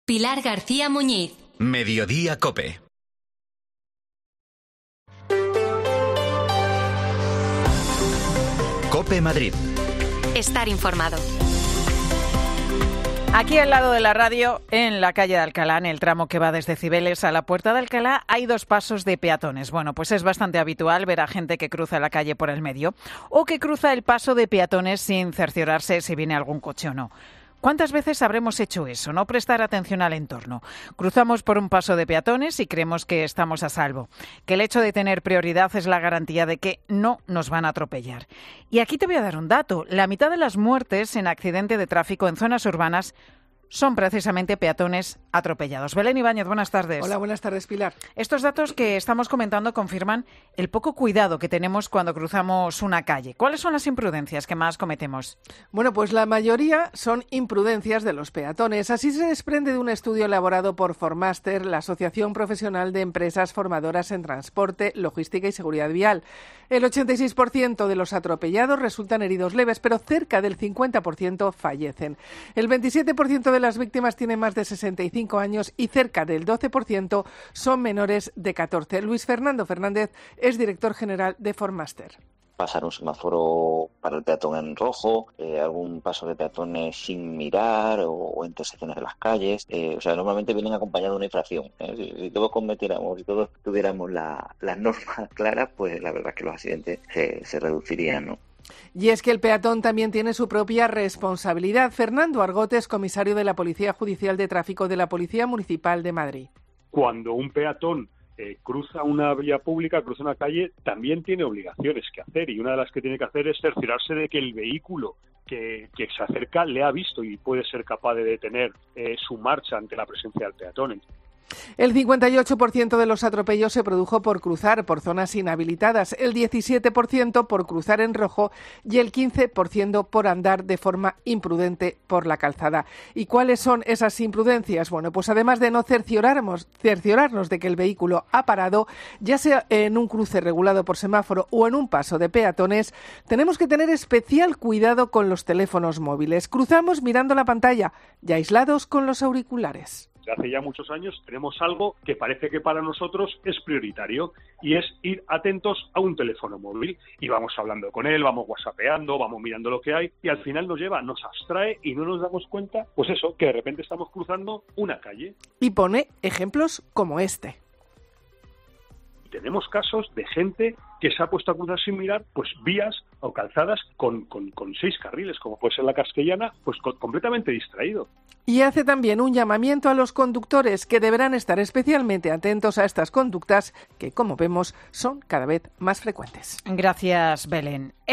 Pilar García Muñiz. Mediodía COPE. COPE Madrid. Estar informado. Aquí al lado de la radio, en la calle de Alcalá, en el tramo que va desde Cibeles a la Puerta de Alcalá, hay 2 pasos de peatones. Bueno, pues es bastante habitual ver a gente que cruza la calle por el medio o que cruza el paso de peatones sin cerciorarse si viene algún coche o no. ¿Cuántas veces habremos hecho eso? No prestar atención al entorno. Cruzamos por un paso de peatones y creemos que estamos a salvo, que el hecho de tener prioridad es la garantía de que no nos van a atropellar. Y aquí te voy a dar un dato. La mitad de las muertes en accidente de tráfico en zonas urbanas son precisamente peatones atropellados. Belén Ibáñez, buenas tardes. Hola, buenas tardes, Pilar. Estos datos que estamos comentando confirman el poco cuidado que tenemos cuando cruzamos una calle. ¿Cuáles son las imprudencias que más cometemos? Bueno, pues la mayoría son imprudencias de los peatones. Así se desprende de un estudio elaborado por Formaster, la Asociación Profesional de Empresas Formadoras en Transporte, Logística y Seguridad Vial. El 86% de los atropellados resultan heridos leves, pero cerca del 50% fallecen. El 27% de las víctimas tienen más de 65 años y cerca del 12% son menores de 14. Luis Fernando Fernández es director general de Formaster. Pasar un semáforo para el peatón en rojo, algún paso de peatones sin mirar o intersecciones de las calles. Normalmente vienen acompañados de una infracción. Si todos cometiéramos, si todos tuviéramos las normas claras, pues la verdad es que los accidentes se reducirían, ¿no? Y es que el peatón también tiene su propia responsabilidad. Fernando Argotes, comisario de la Policía Judicial de Tráfico de la Policía Municipal de Madrid. Cuando un peatón cruza una vía pública, cruza una calle, también tiene obligaciones que hacer, y una de las que tiene que hacer es cerciorarse de que el vehículo que se acerca le ha visto y puede ser capaz de detener su marcha ante la presencia del peatón. El 58% de los atropellos se produjo por cruzar por zonas inhabilitadas, el 17% por cruzar en rojo y el 15% por andar de forma imprudente por la calzada. ¿Y cuáles son esas imprudencias? Bueno, pues además de no cerciorarnos de que el vehículo ha parado, ya sea en un cruce regulado por semáforo o en un paso de peatones, tenemos que tener especial cuidado con los teléfonos móviles. Cruzamos mirando la pantalla y aislados con los auriculares. Hace ya muchos años tenemos algo que parece que para nosotros es prioritario, y es ir atentos a un teléfono móvil, y vamos hablando con él, vamos whatsappeando, vamos mirando lo que hay, y al final nos abstrae y no nos damos cuenta, pues eso, que de repente estamos cruzando una calle. Y pone ejemplos como este. Tenemos casos de gente que se ha puesto a cruzar sin mirar, pues vías o calzadas con 6 carriles, como puede ser la Castellana, pues completamente distraído. Y hace también un llamamiento a los conductores, que deberán estar especialmente atentos a estas conductas que, como vemos, son cada vez más frecuentes. Gracias, Belén.